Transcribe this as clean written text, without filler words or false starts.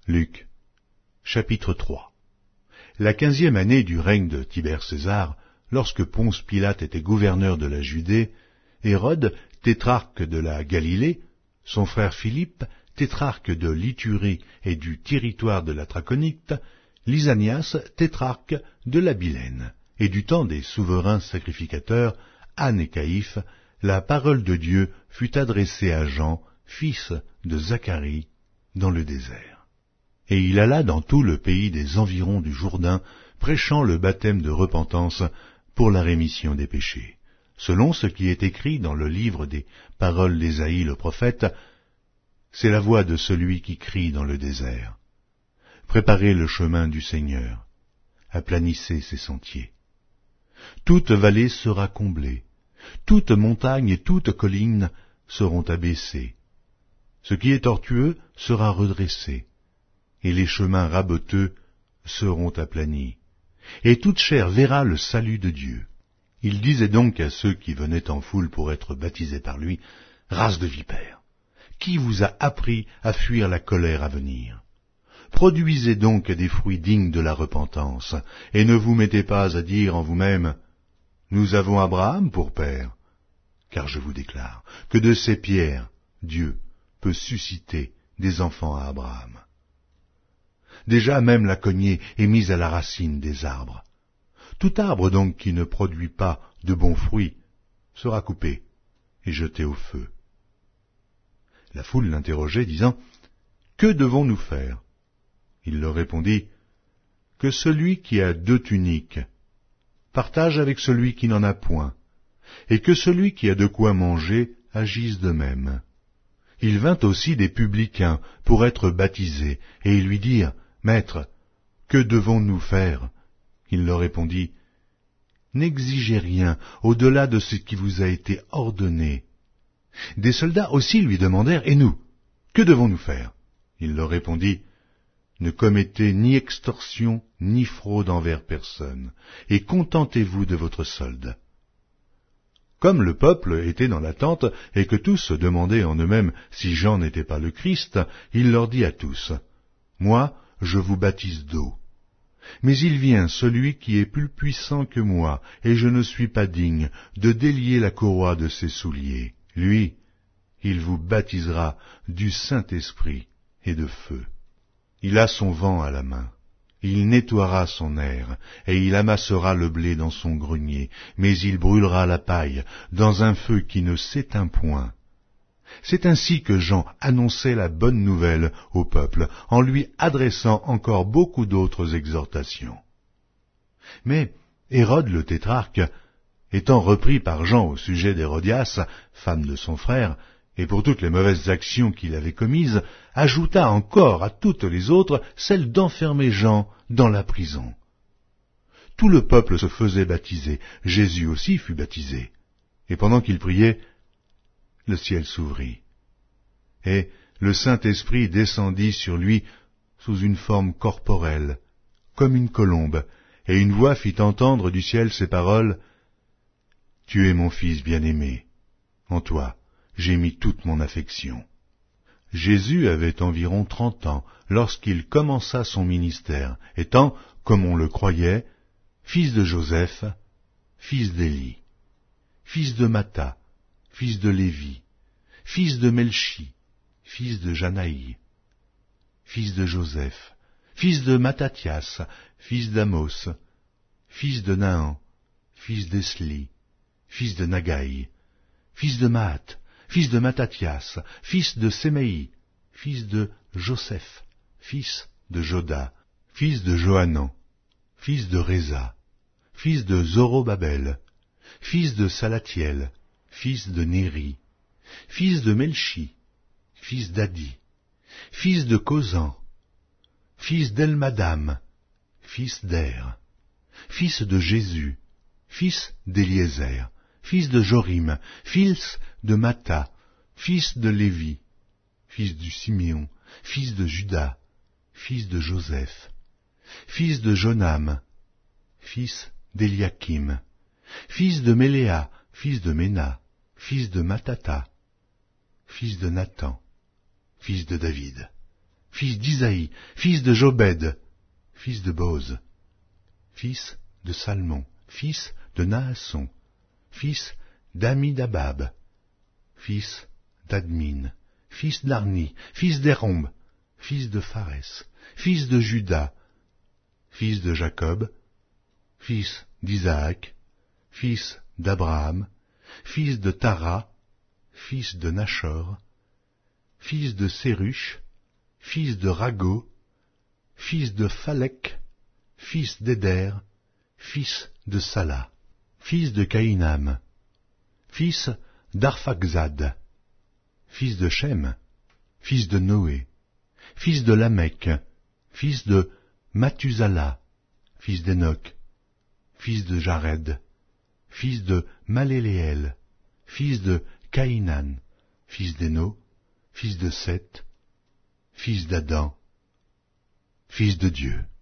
Luc, chapitre 3. La 15e année du règne de Tibère César, lorsque Ponce Pilate était gouverneur de la Judée, Hérode, tétrarque de la Galilée, son frère Philippe, tétrarque de l'Iturie et du territoire de la Traconite, Lysanias, tétrarque de l'Abilène, et du temps des souverains sacrificateurs, Anne et Caïphe, la parole de Dieu fut adressée à Jean, fils de Zacharie, dans le désert. Et il alla dans tout le pays des environs du Jourdain, prêchant le baptême de repentance pour la rémission des péchés, selon ce qui est écrit dans le livre des paroles d'Ésaïe le prophète. C'est la voix de celui qui crie dans le désert. Préparez le chemin du Seigneur, aplanissez ses sentiers. Toute vallée sera comblée, toute montagne et toute colline seront abaissées. Ce qui est tortueux sera redressé, et les chemins raboteux seront aplanis, et toute chair verra le salut de Dieu. Il disait donc à ceux qui venaient en foule pour être baptisés par lui, « Race de vipères, qui vous a appris à fuir la colère à venir? Produisez donc des fruits dignes de la repentance, et ne vous mettez pas à dire en vous-même, « Nous avons Abraham pour père », car je vous déclare que de ces pierres, Dieu peut susciter des enfants à Abraham. Déjà même la cognée est mise à la racine des arbres. Tout arbre donc qui ne produit pas de bons fruits sera coupé et jeté au feu. La foule l'interrogeait, disant, « Que devons-nous faire ?» Il leur répondit, « Que celui qui a 2 tuniques partage avec celui qui n'en a point, et que celui qui a de quoi manger agisse de même. » Il vint aussi des publicains pour être baptisés, et ils lui dirent, « Maître, que devons-nous faire ?» Il leur répondit, « N'exigez rien au-delà de ce qui vous a été ordonné. » Des soldats aussi lui demandèrent, « Et nous, que devons-nous faire ?» Il leur répondit, « Ne commettez ni extorsion ni fraude envers personne, et contentez-vous de votre solde. » Comme le peuple était dans l'attente, et que tous se demandaient en eux-mêmes si Jean n'était pas le Christ, il leur dit à tous, « Moi, je vous baptise d'eau. Mais il vient celui qui est plus puissant que moi, et je ne suis pas digne de délier la courroie de ses souliers. Lui, il vous baptisera du Saint-Esprit et de feu. Il a son vent à la main. Il nettoiera son aire, et il amassera le blé dans son grenier, mais il brûlera la paille dans un feu qui ne s'éteint point. » C'est ainsi que Jean annonçait la bonne nouvelle au peuple, en lui adressant encore beaucoup d'autres exhortations. Mais Hérode le tétrarque, étant repris par Jean au sujet d'Hérodias, femme de son frère, et pour toutes les mauvaises actions qu'il avait commises, ajouta encore à toutes les autres celle d'enfermer Jean dans la prison. Tout le peuple se faisait baptiser, Jésus aussi fut baptisé, et pendant qu'il priait, le ciel s'ouvrit, et le Saint-Esprit descendit sur lui sous une forme corporelle, comme une colombe, et une voix fit entendre du ciel ces paroles, « Tu es mon Fils bien-aimé, en toi j'ai mis toute mon affection. » Jésus avait environ 30 ans lorsqu'il commença son ministère, étant, comme on le croyait, fils de Joseph, fils d'Élie, fils de Matha, fils de Lévi, fils de Melchi, fils de Janaï, fils de Joseph, fils de Mattathias, fils d'Amos, fils de Naaman, fils d'Esli, fils de Nagaï, fils de Maat, fils de Mattathias, fils de Séméi, fils de Joseph, fils de Joda, fils de Johanan, fils de Réza, fils de Zorobabel, fils de Salatiel, fils de Néri, fils de Melchi, fils d'Adi, fils de Causan, fils d'Elmadam, fils d'Er, fils de Jésus, fils d'Éliézer, fils de Jorim, fils de Matha, fils de Lévi, fils du Siméon, fils de Juda, fils de Joseph, fils de Jonam, fils d'Eliakim, fils de Méléa, fils de Ména, fils de Matata, fils de Nathan, fils de David, fils d'Isaïe, fils de Jobed, fils de Boz, fils de Salmon, fils de Naasson, fils d'Amidabab, fils d'Admin, fils d'Arni, fils d'Hérombe, fils de Pharès, fils de Juda, fils de Jacob, fils d'Isaac, fils d'Abraham, fils de Tara, fils de Nachor, fils de Séruch, fils de Rago, fils de Phalec, fils d'Éder, fils de Sala, fils de Caïnam, fils d'Arphaxad, fils de Shem, fils de Noé, fils de Lamech, fils de Mathusala, fils d'Enoch, fils de Jared, fils de Maléléel, fils de Caïnan, fils d'Éno, fils de Seth, fils d'Adam, fils de Dieu.